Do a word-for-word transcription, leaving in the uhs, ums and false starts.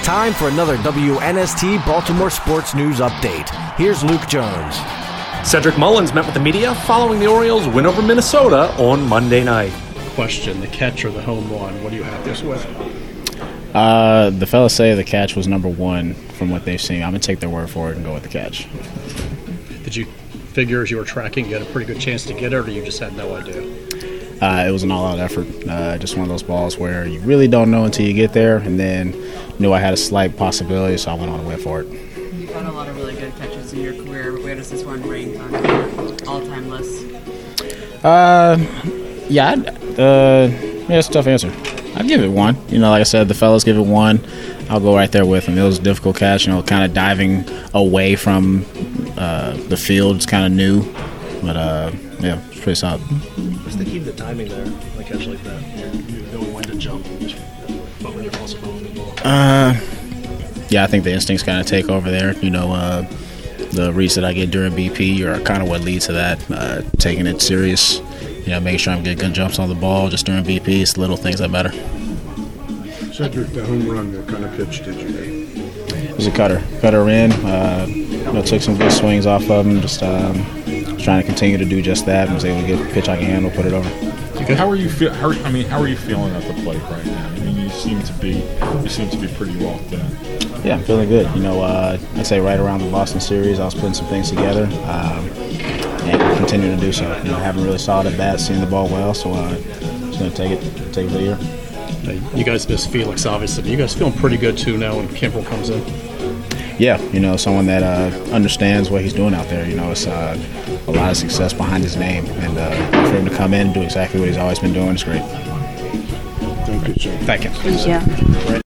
time for another W N S T Baltimore Sports News Update. Here's Luke Jones. Cedric Mullins met with the media following the Orioles' win over Minnesota on Monday night. Question, the catch or the home run? What do you have this with? Uh, the fellas say the catch was number one from what they've seen. I'm going to take their word for it and go with the catch. Did you figure as you were tracking you had a pretty good chance to get it, or you just had no idea? Uh, it was an all-out effort. Uh, just one of those balls where you really don't know until you get there, and then knew I had a slight possibility, so I went on and went for it. You've had a lot of really good catches in your career, but where does this one rank on your all-time list? Uh, yeah, I'd, uh, yeah, it's a tough answer. I'd give it one. You know, like I said, the fellas give it one. I'll go right there with them. It was a difficult catch, you know, kind of diving away from uh, the field. It's kind of new, but uh, yeah, it's pretty solid. What's the key to the timing there, like catch like that? You know when to jump, but when you're also throwing the ball. Uh, yeah, I think the instincts kind of take over there. You know, uh, the reads that I get during B P are kind of what leads to that. Uh, taking it serious, you know, making sure I'm getting good jumps on the ball just during B P. It's little things that matter. Cedric, the home run, what kind of pitch did you hit? It was a cutter. Cutter in. Uh, you know, took some good swings off of him. Just um, trying to continue to do just that. And was able to get a pitch I can handle, put it over. How are you feel? How, I mean, how are you feeling at the plate right now? I mean, you seem to be, you seem to be pretty locked in. Yeah, I'm feeling good. You know, uh, I'd say right around the Boston series, I was putting some things together, um, and I continue to do so. You know, I haven't really saw it at bat, seeing the ball well, so uh, just gonna take it, take it for the year. You guys missed Felix, obviously, but you guys feeling pretty good too now when Kimbrel comes in. Yeah, you know, someone that uh, understands what he's doing out there. You know, it's uh, a lot of success behind his name, and uh, for him to come in and do exactly what he's always been doing is great. Thank you, sir. Thank you. Thank you.